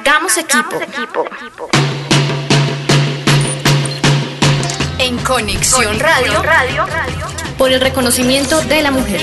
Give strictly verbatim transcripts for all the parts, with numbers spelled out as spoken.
Hagamos equipo. En Conexión Radio, por el reconocimiento de la mujer.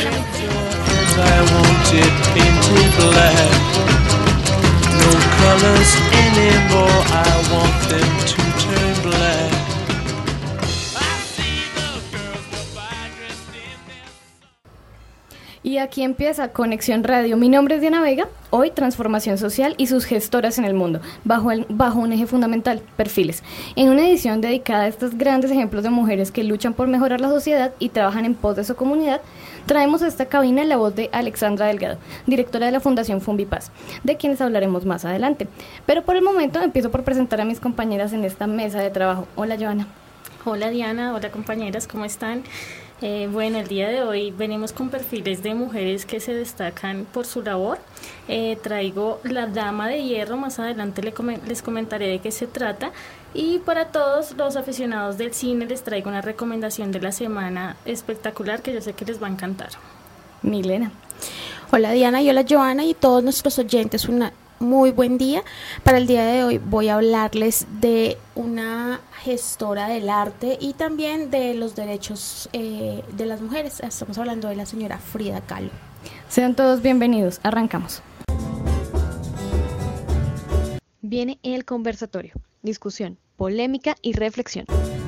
Y aquí empieza Conexión Radio. Mi nombre es Diana Vega, hoy transformación social y sus gestoras en el mundo, bajo, el, bajo un eje fundamental, perfiles. En una edición dedicada a estos grandes ejemplos de mujeres que luchan por mejorar la sociedad y trabajan en pos de su comunidad, traemos a esta cabina la voz de Alexandra Delgado, directora de la Fundación Funvipaz, de quienes hablaremos más adelante. Pero por el momento empiezo por presentar a mis compañeras en esta mesa de trabajo. Hola, Joana. Hola, Diana. Hola, compañeras, ¿cómo están? Eh, bueno, el día de hoy venimos con perfiles de mujeres que se destacan por su labor. Eh, traigo la Dama de Hierro, más adelante le com- les comentaré de qué se trata. Y para todos los aficionados del cine les traigo una recomendación de la semana espectacular que yo sé que les va a encantar. Milena. Hola, Diana, y hola, Joana, y todos nuestros oyentes, una muy buen día. Para el día de hoy voy a hablarles de una gestora del arte y también de los derechos eh, de las mujeres. Estamos hablando de la señora Frida Kahlo. Sean todos bienvenidos, arrancamos. Viene el conversatorio, discusión, polémica y reflexión.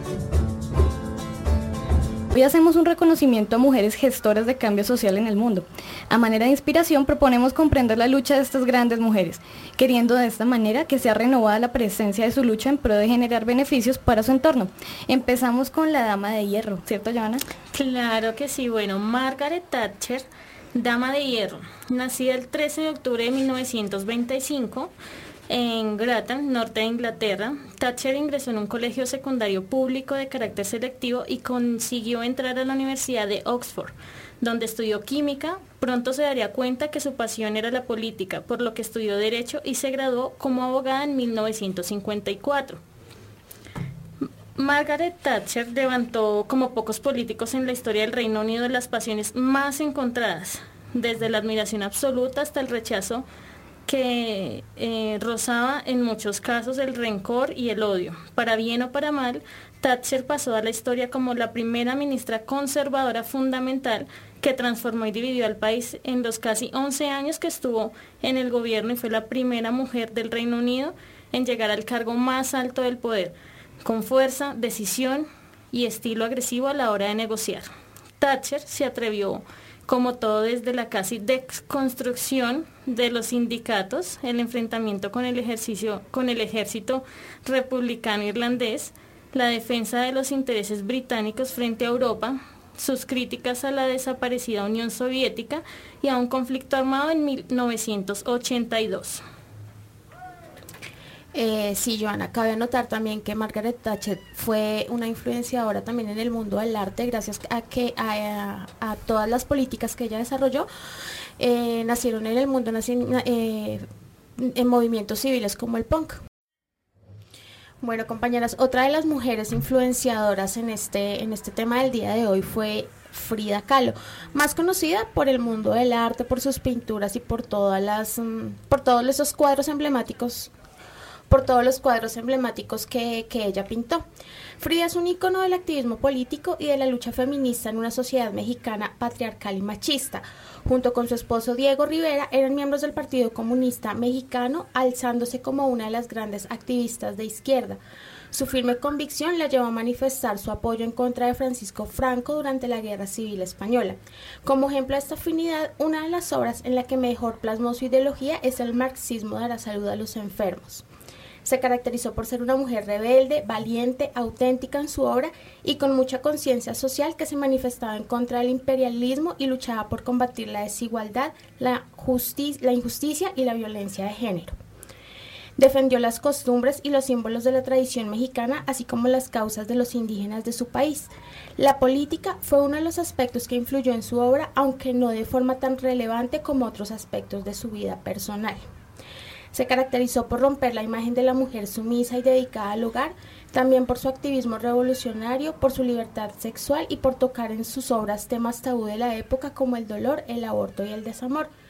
Hoy hacemos un reconocimiento a mujeres gestoras de cambio social en el mundo. A manera de inspiración proponemos comprender la lucha de estas grandes mujeres, queriendo de esta manera que sea renovada la presencia de su lucha en pro de generar beneficios para su entorno. Empezamos con la Dama de Hierro, ¿cierto, Joana? Claro que sí. Bueno, Margaret Thatcher, Dama de Hierro, nacida el trece de octubre de mil novecientos veinticinco, en Grantham, norte de Inglaterra. Thatcher ingresó en un colegio secundario público de carácter selectivo y consiguió entrar a la Universidad de Oxford, donde estudió química. Pronto se daría cuenta que su pasión era la política, por lo que estudió Derecho y se graduó como abogada en mil novecientos cincuenta y cuatro. Margaret Thatcher levantó, como pocos políticos en la historia del Reino Unido, las pasiones más encontradas, desde la admiración absoluta hasta el rechazo que eh, rozaba en muchos casos el rencor y el odio. Para bien o para mal, Thatcher pasó a la historia como la primera ministra conservadora fundamental que transformó y dividió al país en los casi once años que estuvo en el gobierno, y fue la primera mujer del Reino Unido en llegar al cargo más alto del poder, con fuerza, decisión y estilo agresivo a la hora de negociar. Thatcher se atrevió, como todo, desde la casi desconstrucción de los sindicatos, el enfrentamiento con el ejercicio, con el ejército republicano irlandés, la defensa de los intereses británicos frente a Europa, sus críticas a la desaparecida Unión Soviética y a un conflicto armado en mil novecientos ochenta y dos. Eh, sí, Joana, cabe notar también que Margaret Thatcher fue una influenciadora también en el mundo del arte, gracias a que a, a, a todas las políticas que ella desarrolló eh, nacieron en el mundo naci- eh, en movimientos civiles como el punk. Bueno, compañeras, otra de las mujeres influenciadoras en este, en este tema del día de hoy fue Frida Kahlo, más conocida por el mundo del arte, por sus pinturas y por todas las, por todos esos cuadros emblemáticos por todos los cuadros emblemáticos que, que ella pintó. Frida es un ícono del activismo político y de la lucha feminista en una sociedad mexicana patriarcal y machista. Junto con su esposo Diego Rivera, eran miembros del Partido Comunista Mexicano, alzándose como una de las grandes activistas de izquierda. Su firme convicción la llevó a manifestar su apoyo en contra de Francisco Franco durante la Guerra Civil Española. Como ejemplo de esta afinidad, una de las obras en la que mejor plasmó su ideología es el marxismo de la salud a los enfermos. Se caracterizó por ser una mujer rebelde, valiente, auténtica en su obra y con mucha conciencia social, que se manifestaba en contra del imperialismo y luchaba por combatir la desigualdad, la, justi- la injusticia y la violencia de género. Defendió las costumbres y los símbolos de la tradición mexicana, así como las causas de los indígenas de su país. La política fue uno de los aspectos que influyó en su obra, aunque no de forma tan relevante como otros aspectos de su vida personal. Se caracterizó por romper la imagen de la mujer sumisa y dedicada al hogar, también por su activismo revolucionario, por su libertad sexual y por tocar en sus obras temas tabú de la época como el dolor, el aborto y el desamor.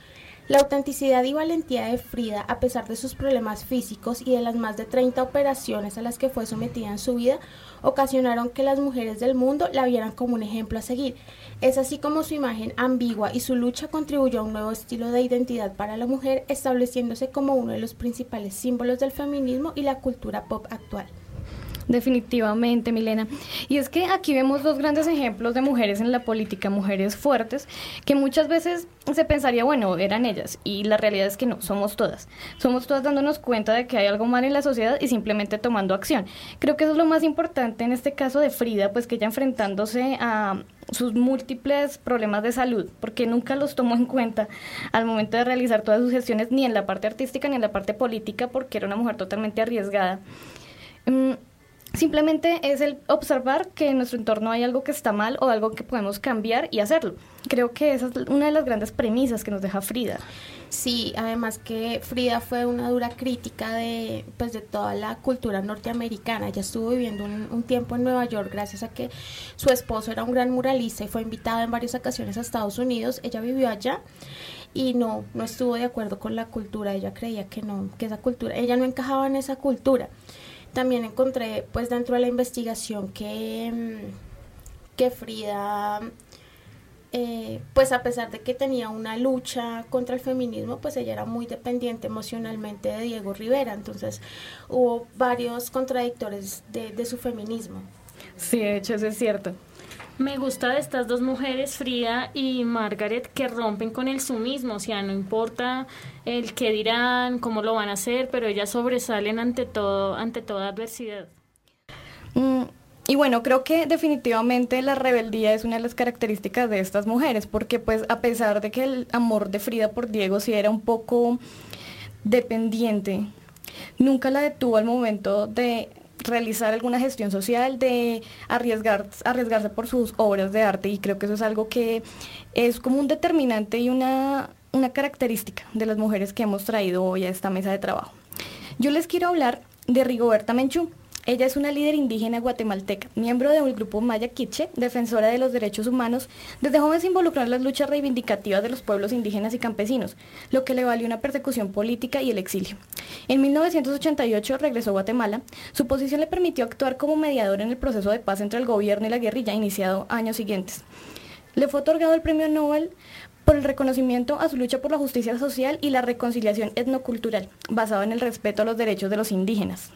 La autenticidad y valentía de Frida, a pesar de sus problemas físicos y de las más de treinta operaciones a las que fue sometida en su vida, ocasionaron que las mujeres del mundo la vieran como un ejemplo a seguir. Es así como su imagen ambigua y su lucha contribuyó a un nuevo estilo de identidad para la mujer, estableciéndose como uno de los principales símbolos del feminismo y la cultura pop actual. Definitivamente, Milena. Y es que aquí vemos dos grandes ejemplos de mujeres en la política, mujeres fuertes, que muchas veces se pensaría, bueno, eran ellas, y la realidad es que no, somos todas. Somos todas dándonos cuenta de que hay algo mal en la sociedad y simplemente tomando acción. Creo que eso es lo más importante en este caso de Frida, pues que ella enfrentándose a sus múltiples problemas de salud, porque nunca los tomó en cuenta al momento de realizar todas sus gestiones, ni en la parte artística ni en la parte política, porque era una mujer totalmente arriesgada. Um, Simplemente es el observar que en nuestro entorno hay algo que está mal o algo que podemos cambiar y hacerlo. Creo que esa es una de las grandes premisas que nos deja Frida. Sí, además que Frida fue una dura crítica de, pues, de toda la cultura norteamericana. Ella estuvo viviendo un, un tiempo en Nueva York gracias a que su esposo era un gran muralista y fue invitado en varias ocasiones a Estados Unidos. Ella vivió allá y no, no estuvo de acuerdo con la cultura. Ella creía que no, que esa cultura, ella no encajaba en esa cultura. También encontré, pues, dentro de la investigación que, que Frida, eh, pues, a pesar de que tenía una lucha contra el feminismo, pues ella era muy dependiente emocionalmente de Diego Rivera. Entonces, hubo varios contradictores de, de su feminismo. Sí, de hecho, eso es cierto. Me gusta de estas dos mujeres, Frida y Margaret, que rompen con el sumismo, o sea, no importa el qué dirán, cómo lo van a hacer, pero ellas sobresalen ante todo, ante toda adversidad. Mm, y bueno, creo que definitivamente la rebeldía es una de las características de estas mujeres, porque pues a pesar de que el amor de Frida por Diego sí era un poco dependiente, nunca la detuvo al momento de realizar alguna gestión social, de arriesgar, arriesgarse por sus obras de arte, y creo que eso es algo que es como un determinante y una, una característica de las mujeres que hemos traído hoy a esta mesa de trabajo. Yo les quiero hablar de Rigoberta Menchú. Ella es una líder indígena guatemalteca, miembro del grupo Maya Quiche, defensora de los derechos humanos. Desde joven se involucró en las luchas reivindicativas de los pueblos indígenas y campesinos, lo que le valió una persecución política y el exilio. En mil novecientos ochenta y ocho regresó a Guatemala. Su posición le permitió actuar como mediadora en el proceso de paz entre el gobierno y la guerrilla iniciado años siguientes. Le fue otorgado el premio Nobel por el reconocimiento a su lucha por la justicia social y la reconciliación etnocultural, basado en el respeto a los derechos de los indígenas.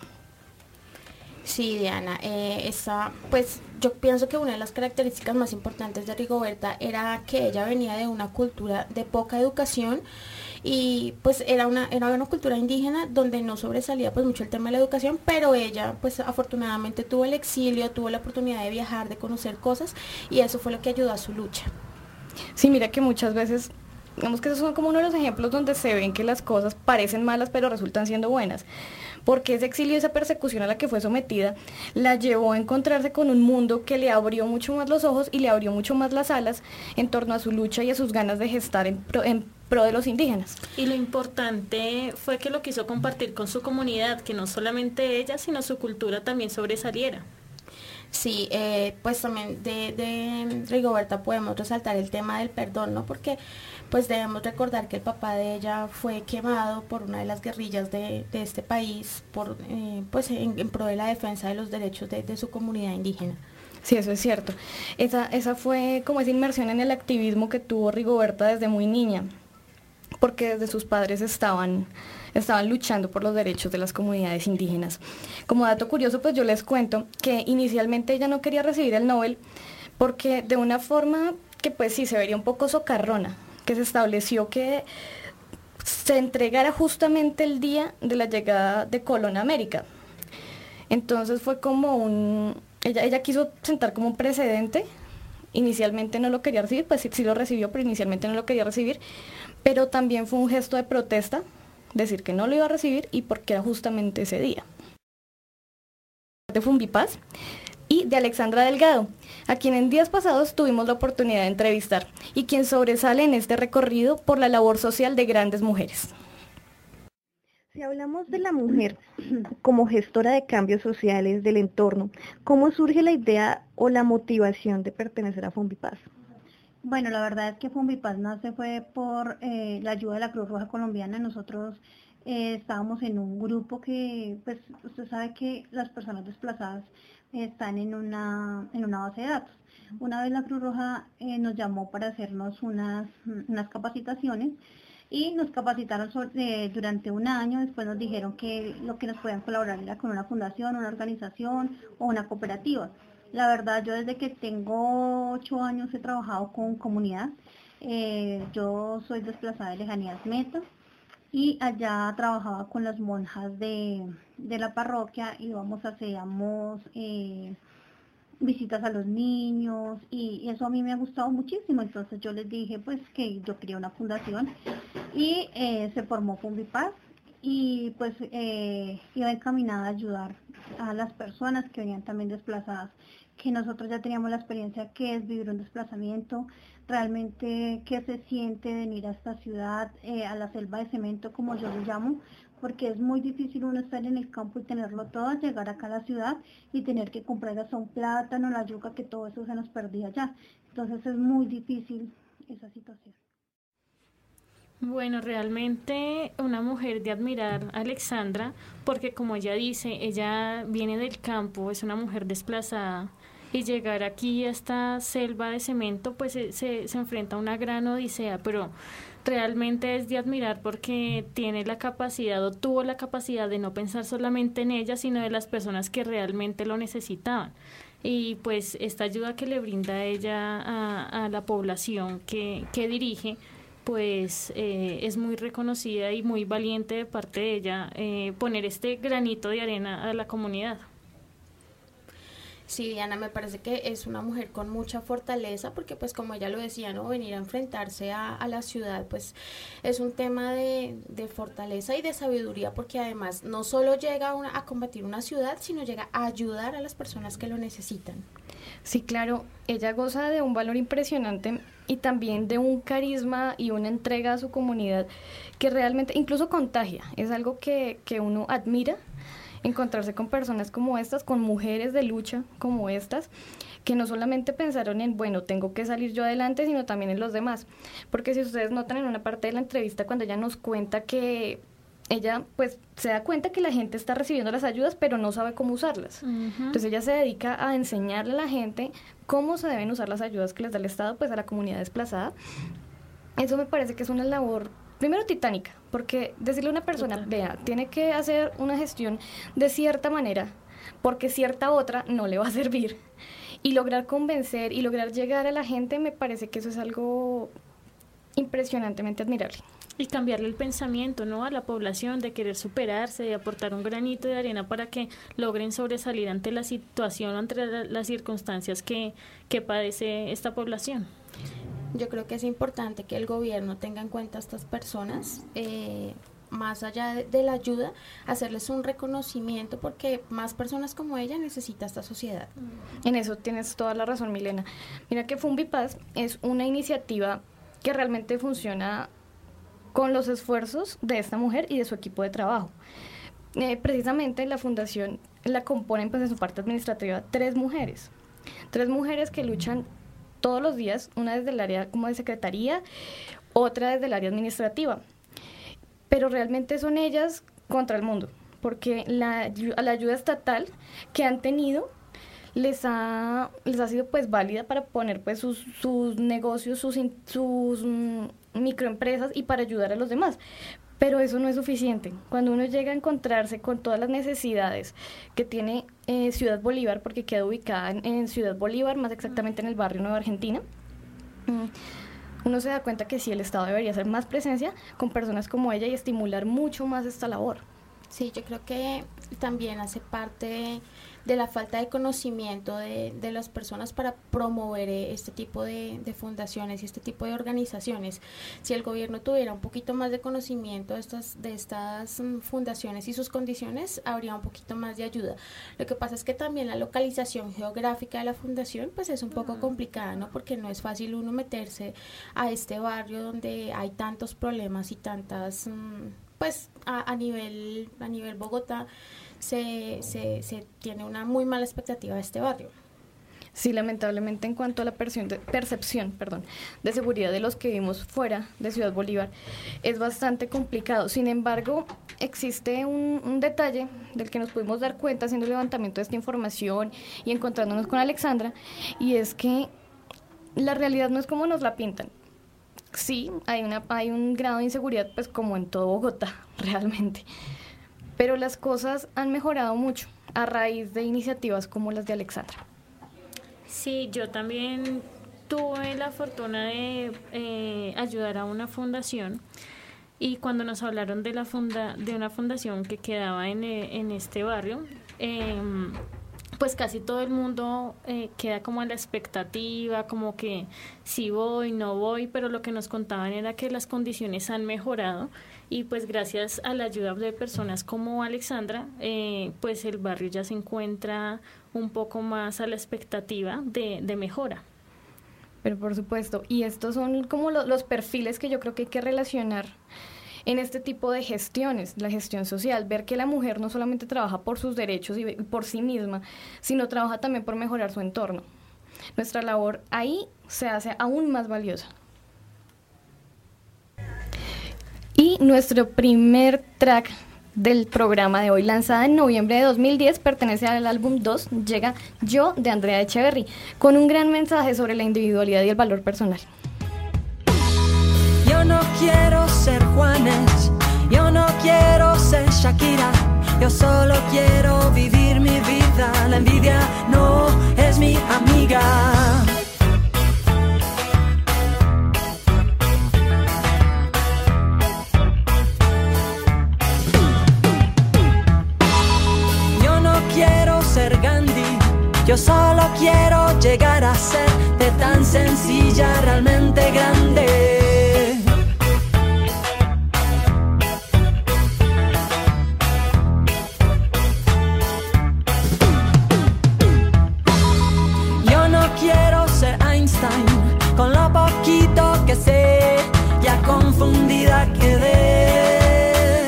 Sí, Diana, eh, esa, pues yo pienso que una de las características más importantes de Rigoberta era que ella venía de una cultura de poca educación y pues era una, era una cultura indígena donde no sobresalía pues mucho el tema de la educación, pero ella pues afortunadamente tuvo el exilio, tuvo la oportunidad de viajar, de conocer cosas, y eso fue lo que ayudó a su lucha. Sí, mira que muchas veces, digamos que esos son como uno de los ejemplos donde se ven que las cosas parecen malas pero resultan siendo buenas, porque ese exilio y esa persecución a la que fue sometida la llevó a encontrarse con un mundo que le abrió mucho más los ojos y le abrió mucho más las alas en torno a su lucha y a sus ganas de gestar en pro, en pro de los indígenas. Y lo importante fue que lo quiso compartir con su comunidad, que no solamente ella, sino su cultura también sobresaliera. Sí, eh, pues también de, de Rigoberta podemos resaltar el tema del perdón, ¿no? Porque pues debemos recordar que el papá de ella fue quemado por una de las guerrillas de, de este país, por eh, pues en, en pro de la defensa de los derechos de, de su comunidad indígena. Sí, eso es cierto. Esa, esa fue como esa inmersión en el activismo que tuvo Rigoberta desde muy niña, porque desde sus padres estaban, estaban luchando por los derechos de las comunidades indígenas. Como dato curioso, pues yo les cuento que inicialmente ella no quería recibir el Nobel porque de una forma que pues sí se vería un poco socarrona, que se estableció que se entregara justamente el día de la llegada de Colón a América. Entonces fue como un... Ella, ella quiso sentar como un precedente. Inicialmente no lo quería recibir, pues sí, sí lo recibió, pero inicialmente no lo quería recibir. Pero también fue un gesto de protesta, decir que no lo iba a recibir y porque era justamente ese día. De Fumbipaz y de Alexandra Delgado, a quien en días pasados tuvimos la oportunidad de entrevistar y quien sobresale en este recorrido por la labor social de grandes mujeres. Si hablamos de la mujer como gestora de cambios sociales del entorno, ¿cómo surge la idea o la motivación de pertenecer a Fumbipaz? Bueno, la verdad es que Fumbipaz nace fue por eh, la ayuda de la Cruz Roja Colombiana. Nosotros eh, estábamos en un grupo que, pues, usted sabe que las personas desplazadas eh, están en una, en una base de datos. Una vez la Cruz Roja eh, nos llamó para hacernos unas, unas capacitaciones y nos capacitaron sobre, eh, durante un año. Después nos dijeron que lo que nos podían colaborar era con una fundación, una organización o una cooperativa. La verdad, yo desde que tengo ocho años he trabajado con comunidad. Eh, yo soy desplazada de Lejanías Meta y allá trabajaba con las monjas de, de la parroquia y íbamos, hacíamos eh, visitas a los niños y, y eso a mí me ha gustado muchísimo. Entonces yo les dije pues que yo quería una fundación y eh, se formó Fumbipaz y pues eh, iba encaminada a ayudar a las personas que venían también desplazadas, que nosotros ya teníamos la experiencia que es vivir un desplazamiento, realmente qué se siente venir a esta ciudad, eh, a la selva de cemento como yo lo llamo, porque es muy difícil uno estar en el campo y tenerlo todo, llegar acá a la ciudad y tener que comprar hasta un plátano, la yuca, que todo eso se nos perdía allá. Entonces es muy difícil esa situación. Bueno, realmente una mujer de admirar, Alexandra, porque como ella dice, ella viene del campo, es una mujer desplazada, y llegar aquí a esta selva de cemento, pues se, se, se enfrenta a una gran odisea, pero realmente es de admirar porque tiene la capacidad o tuvo la capacidad de no pensar solamente en ella, sino de las personas que realmente lo necesitaban. Y pues esta ayuda que le brinda a ella a, a la población que, que dirige, pues eh, es muy reconocida y muy valiente de parte de ella eh, poner este granito de arena a la comunidad. Sí, Diana, me parece que es una mujer con mucha fortaleza porque pues como ella lo decía, ¿no? Venir a enfrentarse a, a la ciudad pues es un tema de, de fortaleza y de sabiduría porque además no solo llega a, una, a combatir una ciudad, sino llega a ayudar a las personas que lo necesitan. Sí, claro, ella goza de un valor impresionante y también de un carisma y una entrega a su comunidad que realmente incluso contagia, es algo que, que uno admira. Encontrarse con personas como estas, con mujeres de lucha como estas, que no solamente pensaron en, bueno, tengo que salir yo adelante, sino también en los demás. Porque si ustedes notan en una parte de la entrevista, cuando ella nos cuenta que ella, pues, se da cuenta que la gente está recibiendo las ayudas, pero no sabe cómo usarlas. Uh-huh. Entonces ella se dedica a enseñarle a la gente cómo se deben usar las ayudas que les da el Estado, pues, a la comunidad desplazada. Eso me parece que es una labor primero titánica, porque decirle a una persona, vea, tiene que hacer una gestión de cierta manera, porque cierta otra no le va a servir, y lograr convencer y lograr llegar a la gente, me parece que eso es algo impresionantemente admirable. Y cambiarle el pensamiento, ¿no?, a la población, de querer superarse, de aportar un granito de arena para que logren sobresalir ante la situación, ante la, las circunstancias que, que padece esta población. Yo creo que es importante que el gobierno tenga en cuenta a estas personas, eh, más allá de, de la ayuda, hacerles un reconocimiento porque más personas como ella necesita esta sociedad. En eso tienes toda la razón, Milena. Mira que Fumbipaz es una iniciativa que realmente funciona con los esfuerzos de esta mujer y de su equipo de trabajo. Eh, precisamente la fundación la componen, pues, en su parte administrativa tres mujeres, tres mujeres que luchan todos los días, una desde el área como de secretaría, otra desde el área administrativa, pero realmente son ellas contra el mundo, porque la, la ayuda estatal que han tenido les ha, les ha sido pues válida para poner pues sus, sus negocios, sus, sus mm, microempresas y para ayudar a los demás. Pero eso no es suficiente. Cuando uno llega a encontrarse con todas las necesidades que tiene eh, Ciudad Bolívar, porque queda ubicada en, en Ciudad Bolívar, más exactamente en el barrio Nueva Argentina, mm, uno se da cuenta que sí, el Estado debería hacer más presencia con personas como ella y estimular mucho más esta labor. Sí, yo creo que también hace parte de la falta de conocimiento de, de las personas para promover este tipo de, de fundaciones y este tipo de organizaciones. Si el gobierno tuviera un poquito más de conocimiento de estas, de estas fundaciones y sus condiciones, habría un poquito más de ayuda. Lo que pasa es que también la localización geográfica de la fundación pues es un poco complicada, ¿no? Porque no es fácil uno meterse a este barrio donde hay tantos problemas y tantas... pues a, a nivel a nivel Bogotá se, se, se tiene una muy mala expectativa de este barrio. Sí, lamentablemente en cuanto a la percepción, de, percepción perdón, de seguridad de los que vivimos fuera de Ciudad Bolívar es bastante complicado. Sin embargo, existe un, un detalle del que nos pudimos dar cuenta haciendo el levantamiento de esta información y encontrándonos con Alexandra, y es que la realidad no es como nos la pintan. Sí, hay, una, hay un grado de inseguridad, pues como en todo Bogotá, realmente. Pero las cosas han mejorado mucho a raíz de iniciativas como las de Alexandra. Sí, yo también tuve la fortuna de eh, ayudar a una fundación, y cuando nos hablaron de la funda de una fundación que quedaba en, en este barrio, eh, pues casi todo el mundo eh, queda como a la expectativa, como que sí voy, no voy, pero lo que nos contaban era que las condiciones han mejorado, y pues gracias a la ayuda de personas como Alexandra, eh, pues el barrio ya se encuentra un poco más a la expectativa de, de mejora. Pero por supuesto, y estos son como lo, los perfiles que yo creo que hay que relacionar en este tipo de gestiones, la gestión social, ver que la mujer no solamente trabaja por sus derechos y por sí misma, sino trabaja también por mejorar su entorno. Nuestra labor ahí se hace aún más valiosa. Y nuestro primer track del programa de hoy, lanzada en noviembre de dos mil diez, pertenece al álbum dos, llega Yo, de Andrea Echeverry, con un gran mensaje sobre la individualidad y el valor personal. Yo no quiero ser Juanes, yo no quiero ser Shakira, yo solo quiero vivir mi vida, la envidia no es mi amiga. Yo no quiero ser Gandhi, yo solo quiero llegar a ser de tan sencilla realmente grande. Con lo poquito que sé, ya confundida quedé.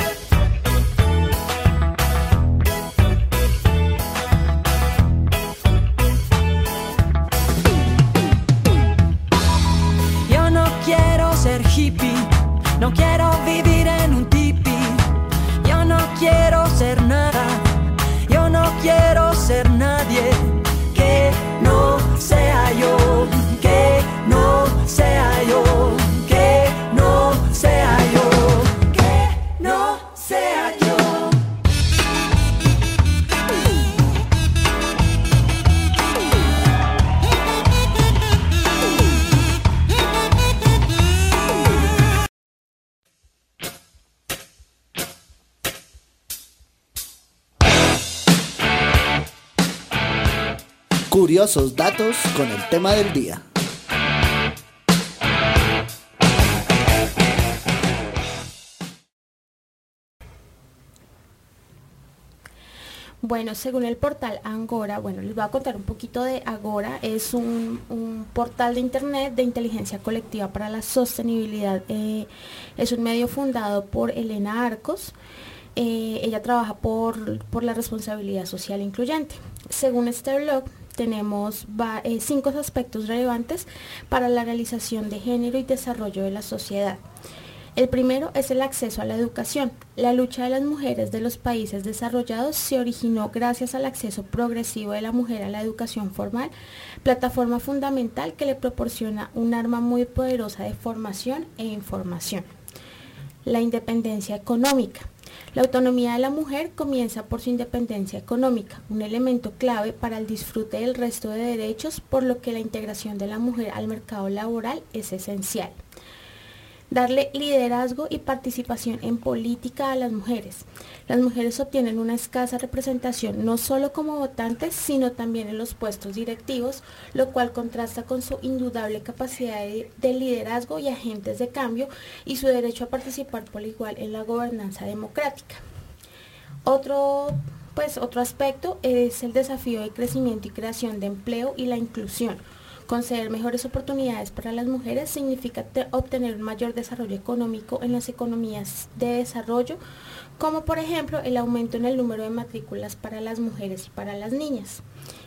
Yo no quiero ser hippie, no quiero vivir en un tipi. Yo no quiero ser nada, yo no quiero ser nadie que no sea yo. Que no sea yo, que no sea yo, que no sea yo. Curiosos datos con el tema del día. Bueno, según el portal Agora, bueno, les voy a contar un poquito de Agora. Es un, un portal de internet de inteligencia colectiva para la sostenibilidad. Eh, es un medio fundado por Elena Arcos. Eh, ella trabaja por, por la responsabilidad social incluyente. Según este blog, tenemos va, eh, cinco aspectos relevantes para la realización de género y desarrollo de la sociedad. El primero es el acceso a la educación. La lucha de las mujeres de los países desarrollados se originó gracias al acceso progresivo de la mujer a la educación formal, plataforma fundamental que le proporciona un arma muy poderosa de formación e información. La independencia económica. La autonomía de la mujer comienza por su independencia económica, un elemento clave para el disfrute del resto de derechos, por lo que la integración de la mujer al mercado laboral es esencial. Darle liderazgo y participación en política a las mujeres. Las mujeres obtienen una escasa representación no solo como votantes, sino también en los puestos directivos, lo cual contrasta con su indudable capacidad de, de liderazgo y agentes de cambio y su derecho a participar por igual en la gobernanza democrática. Otro, pues, otro aspecto es el desafío de crecimiento y creación de empleo y la inclusión. Conceder mejores oportunidades para las mujeres significa obtener un mayor desarrollo económico en las economías de desarrollo, como por ejemplo el aumento en el número de matrículas para las mujeres y para las niñas.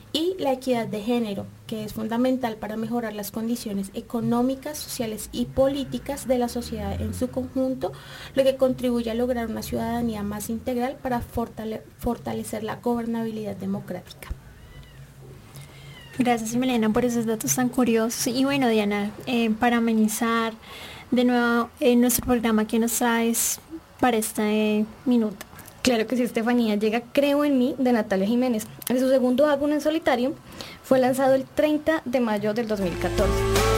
y la equidad de género, que es fundamental para mejorar las condiciones económicas, sociales y políticas de la sociedad en su conjunto, lo que contribuye a lograr una ciudadanía más integral para fortale- fortalecer la gobernabilidad democrática. Gracias, Milena, por esos datos tan curiosos. Y bueno, Diana, eh, para amenizar de nuevo eh, nuestro programa, ¿qué nos traes para este eh, minuto? Claro que sí, Estefanía. Llega Creo en mí, de Natalia Jiménez. En su segundo álbum en solitario fue lanzado el treinta de mayo del dos mil catorce.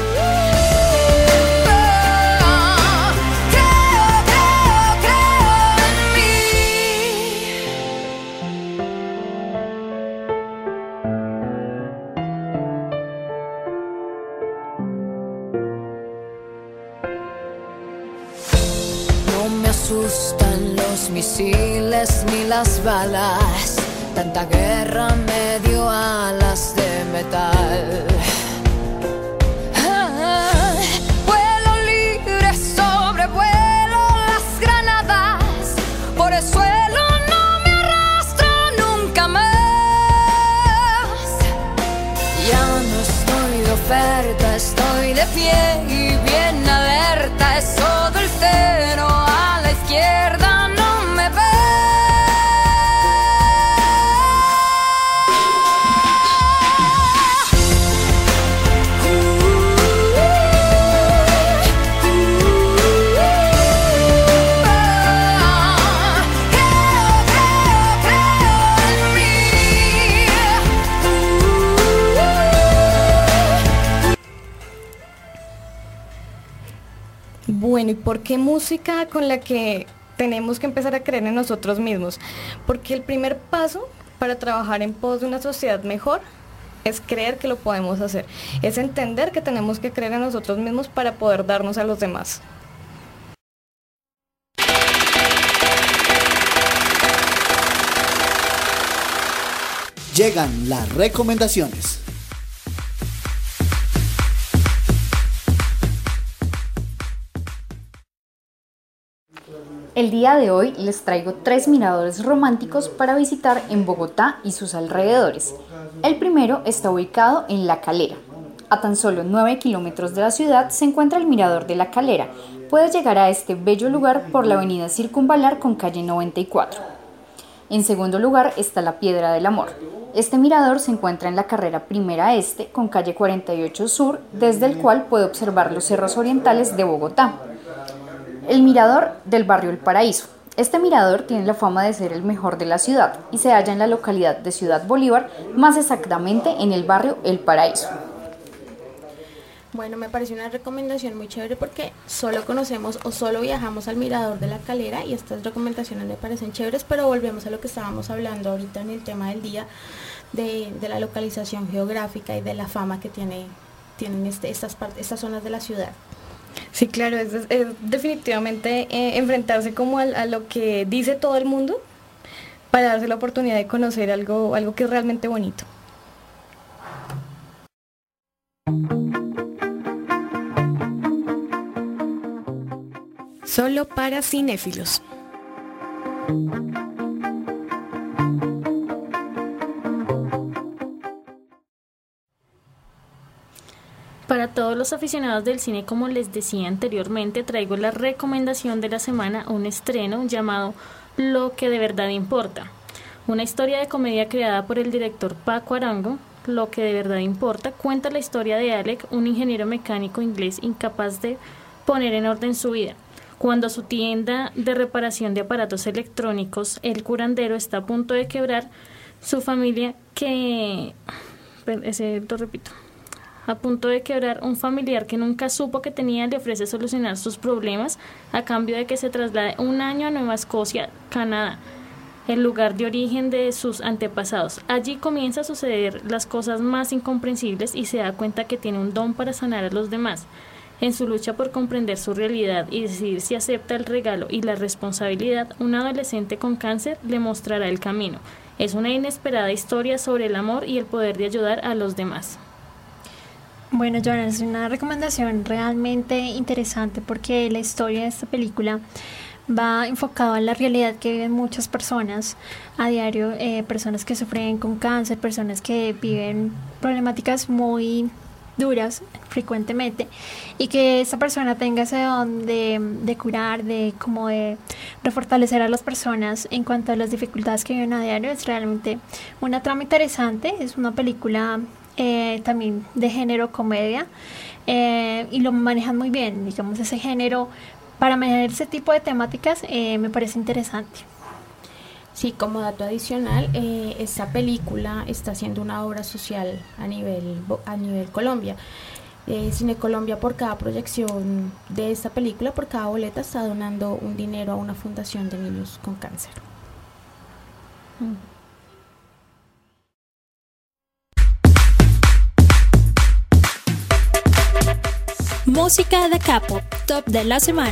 Asustan los misiles ni las balas, tanta guerra me dio alas de metal. Ah, vuelo libre, sobrevuelo las granadas, por el suelo no me arrastro nunca más. Ya no estoy de oferta, estoy de pie y bien alerta, es todo el cero. Izquierda no me ve. Bueno, ¿y por qué música con la que tenemos que empezar a creer en nosotros mismos? Porque el primer paso para trabajar en pos de una sociedad mejor es creer que lo podemos hacer, es entender que tenemos que creer en nosotros mismos para poder darnos a los demás. Llegan las recomendaciones. El día de hoy les traigo tres miradores románticos para visitar en Bogotá y sus alrededores. El primero está ubicado en La Calera. A tan solo nueve kilómetros de la ciudad se encuentra el Mirador de La Calera. Puedes llegar a este bello lugar por la avenida Circunvalar con calle noventa y cuatro. En segundo lugar está la Piedra del Amor. Este mirador se encuentra en la carrera Primera Este con calle cuarenta y ocho Sur, desde el cual puede observar los cerros orientales de Bogotá. El mirador del barrio El Paraíso. Este mirador tiene la fama de ser el mejor de la ciudad y se halla en la localidad de Ciudad Bolívar, más exactamente en el barrio El Paraíso. Bueno, me parece una recomendación muy chévere porque solo conocemos o solo viajamos al Mirador de La Calera y estas recomendaciones me parecen chéveres, pero volvemos a lo que estábamos hablando ahorita en el tema del día de, de la localización geográfica y de la fama que tiene, tienen este, estas, part- estas zonas de la ciudad. Sí, claro, es, es definitivamente eh, enfrentarse como a, a lo que dice todo el mundo para darse la oportunidad de conocer algo, algo que es realmente bonito. Solo para cinéfilos. Para todos los aficionados del cine, como les decía anteriormente, traigo la recomendación de la semana, un estreno llamado Lo que de verdad importa. Una historia de comedia creada por el director Paco Arango. Lo que de verdad importa cuenta la historia de Alec, un ingeniero mecánico inglés incapaz de poner en orden su vida. Cuando su tienda de reparación de aparatos electrónicos, El Curandero, está a punto de quebrar, su familia que... Ese, lo repito. A punto de quebrar, un familiar que nunca supo que tenía le ofrece solucionar sus problemas a cambio de que se traslade un año a Nueva Escocia, Canadá, el lugar de origen de sus antepasados. Allí comienza a suceder las cosas más incomprensibles y se da cuenta que tiene un don para sanar a los demás. En su lucha por comprender su realidad y decidir si acepta el regalo y la responsabilidad, un adolescente con cáncer le mostrará el camino. Es una inesperada historia sobre el amor y el poder de ayudar a los demás. Bueno, Joana, es una recomendación realmente interesante porque la historia de esta película va enfocado a la realidad que viven muchas personas a diario, eh, personas que sufren con cáncer, personas que viven problemáticas muy duras frecuentemente, y que esta persona tenga ese don de, de curar, de como de refortalecer a las personas en cuanto a las dificultades que viven a diario. Es realmente una trama interesante, es una película eh, también de género comedia, eh, y lo manejan muy bien, digamos, ese género para manejar ese tipo de temáticas eh, me parece interesante. Sí, como dato adicional, eh, esta película está haciendo una obra social a nivel a nivel Colombia. Eh, Cine Colombia, por cada proyección de esta película, por cada boleta, está donando un dinero a una fundación de niños con cáncer. Mm. Música de Capo, top de la semana.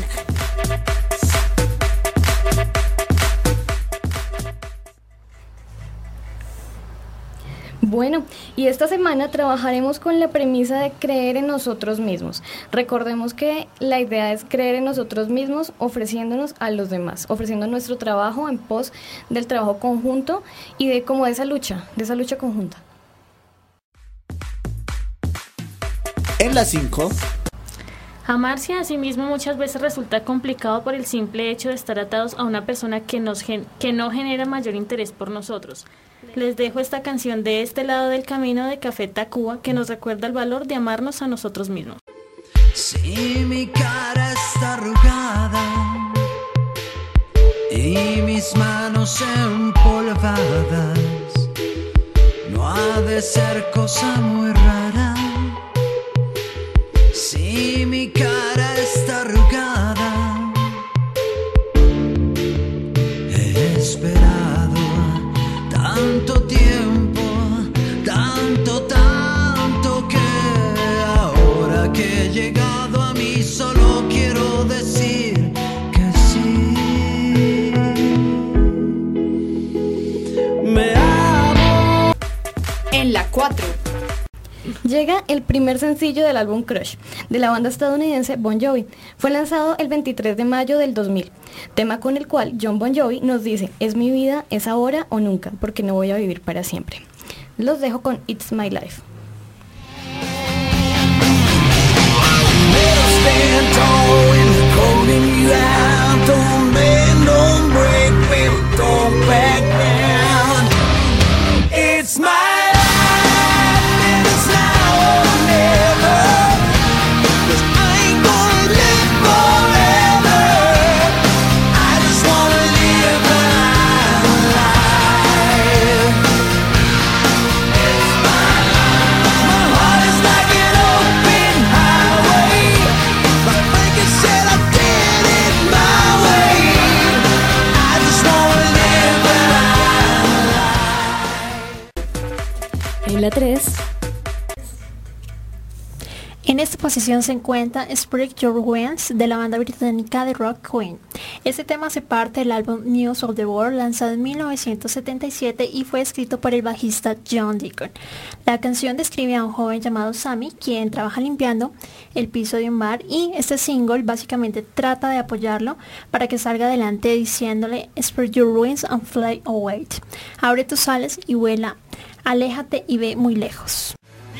Bueno, y esta semana trabajaremos con la premisa de creer en nosotros mismos. Recordemos que la idea es creer en nosotros mismos ofreciéndonos a los demás, ofreciendo nuestro trabajo en pos del trabajo conjunto y de como de esa lucha, de esa lucha conjunta. En la cinco. Amarse a sí mismo muchas veces resulta complicado por el simple hecho de estar atados a una persona que, nos gen- que no genera mayor interés por nosotros. Les dejo esta canción de Este lado del camino de Café Tacuba, que nos recuerda el valor de amarnos a nosotros mismos. Si mi cara está arrugada y mis manos empolvadas, no ha de ser cosa muy rara. Si mi cara está arrugada, he esperado tanto tiempo, tanto, tanto, que ahora que he llegado a mí solo quiero decir que sí. Me amo. En la cuatro. Llega el primer sencillo del álbum Crush, de la banda estadounidense Bon Jovi. Fue lanzado el veintitrés de mayo del dos mil, tema con el cual Jon Bon Jovi nos dice: es mi vida, es ahora o nunca, porque no voy a vivir para siempre. Los dejo con It's My Life. It's my La tres. En esta posición se encuentra Spread Your Wings de la banda británica de rock Queen. Este tema hace parte del álbum News of the World, lanzado en mil novecientos setenta y siete y fue escrito por el bajista John Deacon. La canción describe a un joven llamado Sammy, quien trabaja limpiando el piso de un bar, y este single básicamente trata de apoyarlo para que salga adelante diciéndole: Spread your wings and fly away. Abre tus alas y vuela, aléjate y ve muy lejos.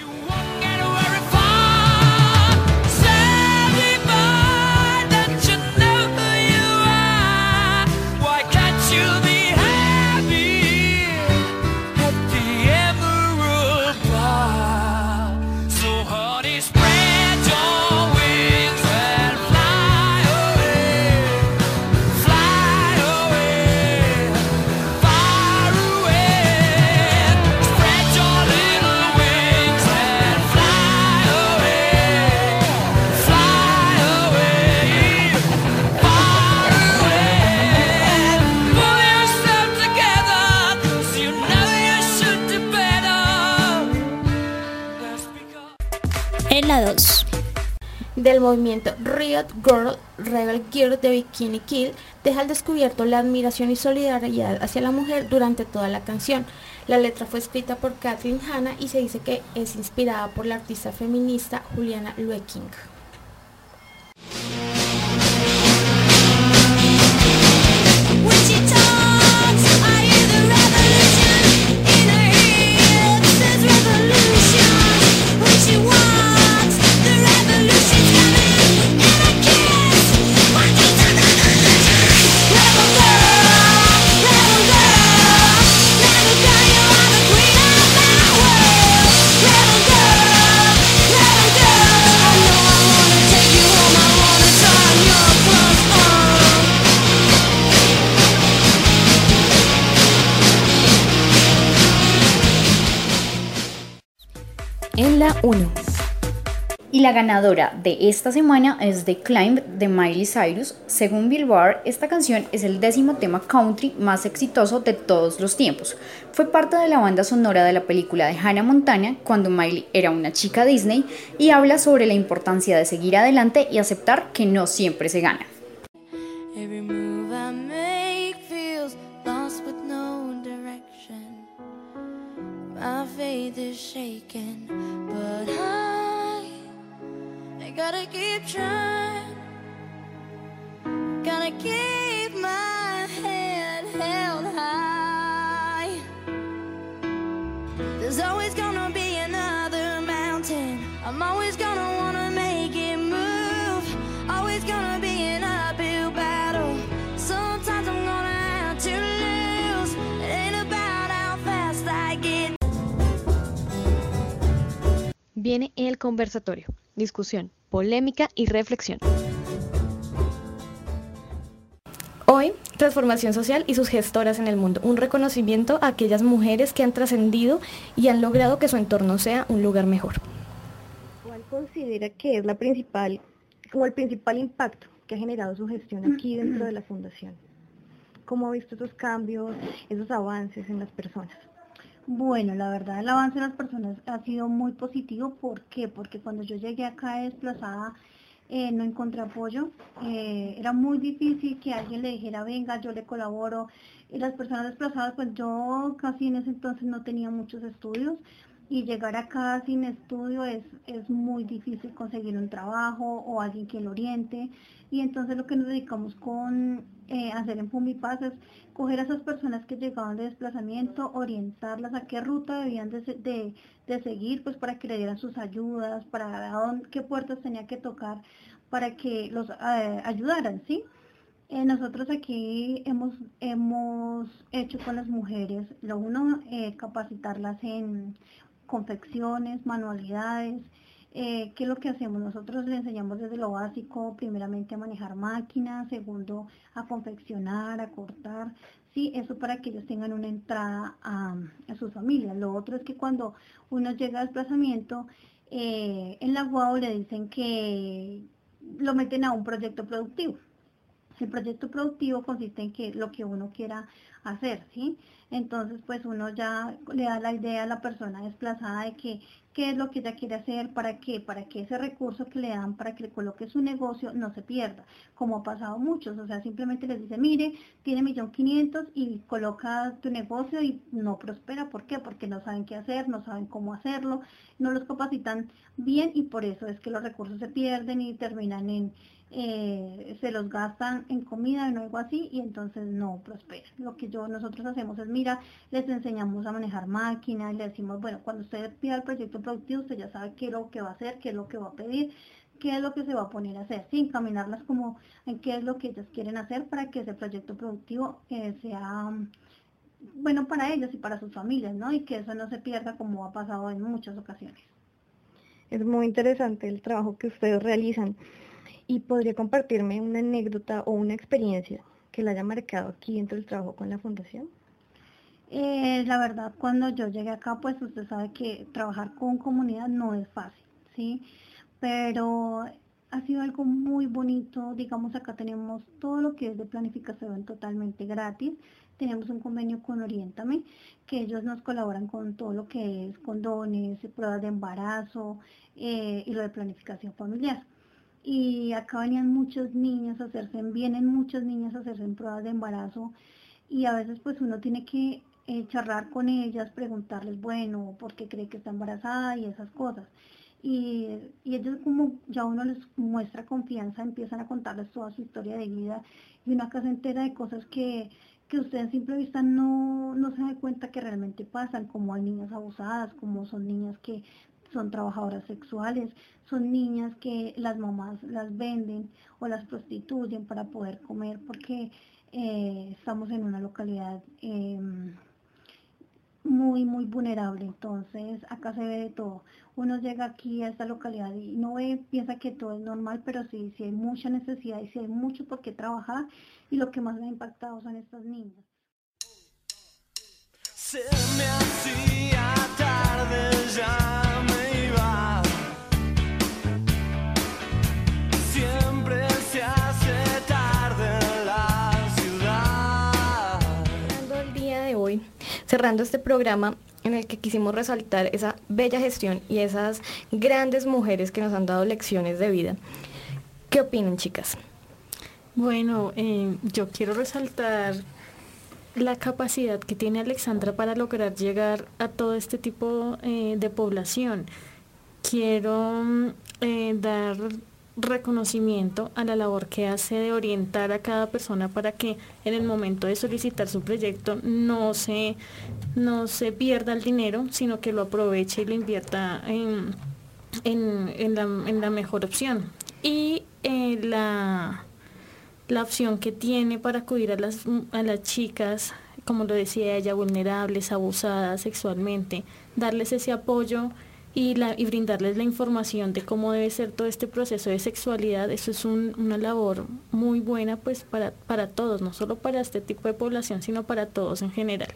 En la dos. Del movimiento Riot Girl, Rebel Girl de Bikini Kill, deja al descubierto la admiración y solidaridad hacia la mujer durante toda la canción. La letra fue escrita por Kathleen Hanna y se dice que es inspirada por la artista feminista Juliana Lueking. uno. Y la ganadora de esta semana es The Climb de Miley Cyrus. Según Billboard, esta canción es el décimo tema country más exitoso de todos los tiempos. Fue parte de la banda sonora de la película de Hannah Montana cuando Miley era una chica Disney y habla sobre la importancia de seguir adelante y aceptar que no siempre se gana. Every move I make feels lost with no direction. My faith is shaken, but I, I gotta keep trying. Gotta keep my head held high. There's always gonna be another mountain. I'm always gonna wanna make it move. Always gonna be an uphill battle. Sometimes I'm gonna have to lose. It ain't about how fast I get. Viene el conversatorio, discusión, polémica y reflexión. Hoy, transformación social y sus gestoras en el mundo. Un reconocimiento a aquellas mujeres que han trascendido y han logrado que su entorno sea un lugar mejor. ¿Cuál considera que es la principal, como el principal impacto que ha generado su gestión aquí dentro de la fundación? ¿Cómo ha visto esos cambios, esos avances en las personas? Bueno, la verdad el avance de las personas ha sido muy positivo. ¿Por qué? Porque cuando yo llegué acá desplazada eh, no encontré apoyo. Eh, era muy difícil que alguien le dijera, venga, yo le colaboro. Y las personas desplazadas, pues yo casi en ese entonces no tenía muchos estudios. Y llegar acá sin estudio es, es muy difícil conseguir un trabajo o alguien que lo oriente. Y entonces lo que nos dedicamos con eh, hacer en Fumipaz es coger a esas personas que llegaban de desplazamiento, orientarlas a qué ruta debían de, de, de seguir, pues para que le dieran sus ayudas, para a dónde, qué puertas tenía que tocar para que los eh, ayudaran, ¿sí? Eh, nosotros aquí hemos, hemos hecho con las mujeres, lo uno, eh, capacitarlas en confecciones, manualidades. Eh, ¿Qué es lo que hacemos? Nosotros les enseñamos desde lo básico, primeramente a manejar máquinas, segundo a confeccionar, a cortar, sí, eso para que ellos tengan una entrada a, a sus familias. Lo otro es que cuando uno llega al desplazamiento, eh, en la U A U le dicen que lo meten a un proyecto productivo. El proyecto productivo consiste en que lo que uno quiera hacer, ¿sí? Entonces, pues uno ya le da la idea a la persona desplazada de que qué es lo que ella quiere hacer, para qué, para que ese recurso que le dan, para que le coloque su negocio, no se pierda, como ha pasado muchos. O sea, simplemente les dice, mire, tiene un millón quinientos y coloca tu negocio y no prospera. ¿Por qué? Porque no saben qué hacer, no saben cómo hacerlo, no los capacitan bien y por eso es que los recursos se pierden y terminan en... Eh, se los gastan en comida o algo así y entonces no prospera. Lo que yo nosotros hacemos es, mira, les enseñamos a manejar máquinas, le decimos, bueno, cuando usted pida el proyecto productivo, usted ya sabe qué es lo que va a hacer, qué es lo que va a pedir, qué es lo que se va a poner a hacer, sin encaminarlas como en qué es lo que ellas quieren hacer para que ese proyecto productivo eh, sea bueno para ellas y para sus familias, ¿no? Y que eso no se pierda como ha pasado en muchas ocasiones. Es muy interesante el trabajo que ustedes realizan. ¿Y podría compartirme una anécdota o una experiencia que la haya marcado aquí dentro del trabajo con la fundación? Eh, la verdad, cuando yo llegué acá, pues usted sabe que trabajar con comunidad no es fácil, ¿sí? Pero ha sido algo muy bonito. Digamos, acá tenemos todo lo que es de planificación totalmente gratis. Tenemos un convenio con Oriéntame, que ellos nos colaboran con todo lo que es condones, pruebas de embarazo eh, y lo de planificación familiar. Y acá venían muchos niños a hacerse, vienen muchas niñas a hacerse en pruebas de embarazo y a veces pues uno tiene que eh, charlar con ellas, preguntarles, bueno, ¿por qué cree que está embarazada? Y esas cosas. Y, y ellos como ya uno les muestra confianza, empiezan a contarles toda su historia de vida y uno acá se entera de cosas que, que usted en simple vista no, no se da cuenta que realmente pasan, como hay niñas abusadas, como son niñas que son trabajadoras sexuales, son niñas que las mamás las venden o las prostituyen para poder comer porque eh, estamos en una localidad eh, muy, muy vulnerable. Entonces acá se ve de todo. Uno llega aquí a esta localidad y no ve, piensa que todo es normal, pero sí, sí hay mucha necesidad y sí hay mucho por qué trabajar y lo que más me ha impactado son estas niñas. Se me hacía tarde, ya me iba. cerrando este programa en el que quisimos resaltar esa bella gestión y esas grandes mujeres que nos han dado lecciones de vida. ¿Qué opinan, chicas? Bueno, eh, yo quiero resaltar la capacidad que tiene Alexandra para lograr llegar a todo este tipo eh, de población. Quiero eh, dar reconocimiento a la labor que hace de orientar a cada persona para que en el momento de solicitar su proyecto no se, no se pierda el dinero, sino que lo aproveche y lo invierta en, en, en, la, en la mejor opción. Y eh, la, la opción que tiene para acudir a las, a las chicas, como lo decía ella, vulnerables, abusadas sexualmente, darles ese apoyo y, la, y brindarles la información de cómo debe ser todo este proceso de sexualidad. Eso es un, una labor muy buena pues para, para todos, no solo para este tipo de población, sino para todos en general.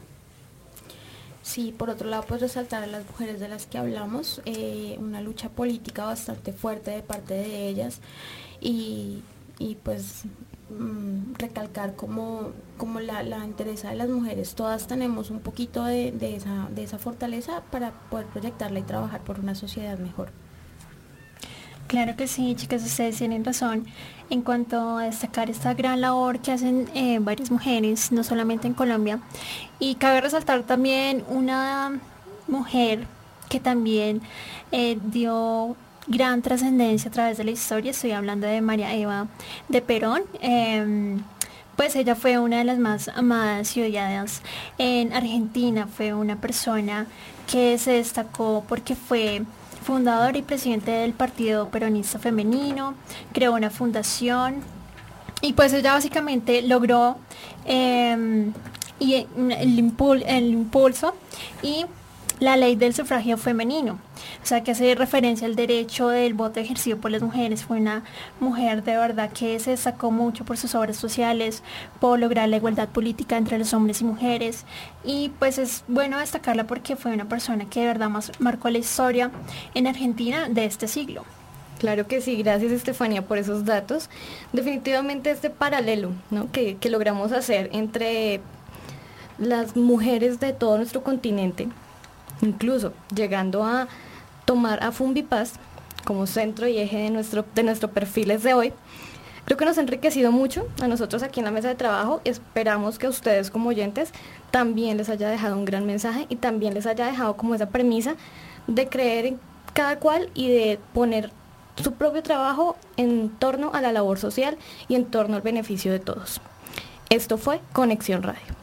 Sí, por otro lado, pues resaltar a las mujeres de las que hablamos, eh, una lucha política bastante fuerte de parte de ellas y, y pues mmm, recalcar como, como la, la interesa de las mujeres. Todas tenemos un poquito de, de, esa, de esa fortaleza para poder proyectarla y trabajar por una sociedad mejor. Claro que sí, chicas, ustedes tienen razón en cuanto a destacar esta gran labor que hacen eh, varias mujeres, no solamente en Colombia. Y cabe resaltar también una mujer que también eh, dio gran trascendencia a través de la historia. Estoy hablando de María Eva de Perón. Eh, pues ella fue una de las más amadas y odiadas en Argentina. Fue una persona que se destacó porque fue fundador y presidente del Partido Peronista Femenino, creó una fundación y pues ella básicamente logró eh, y el, impul el impulso y la ley del sufragio femenino, o sea que hace referencia al derecho del voto ejercido por las mujeres. Fue una mujer de verdad que se destacó mucho por sus obras sociales, por lograr la igualdad política entre los hombres y mujeres, y pues es bueno destacarla porque fue una persona que de verdad más marcó la historia en Argentina de este siglo. Claro que sí, gracias Estefanía por esos datos. Definitivamente este paralelo, ¿no?, que, que logramos hacer entre las mujeres de todo nuestro continente, incluso llegando a tomar a Fumbipaz como centro y eje de nuestro, de nuestro perfiles de hoy, creo que nos ha enriquecido mucho a nosotros aquí en la mesa de trabajo. Esperamos que a ustedes como oyentes también les haya dejado un gran mensaje y también les haya dejado como esa premisa de creer en cada cual y de poner su propio trabajo en torno a la labor social y en torno al beneficio de todos. Esto fue Conexión Radio.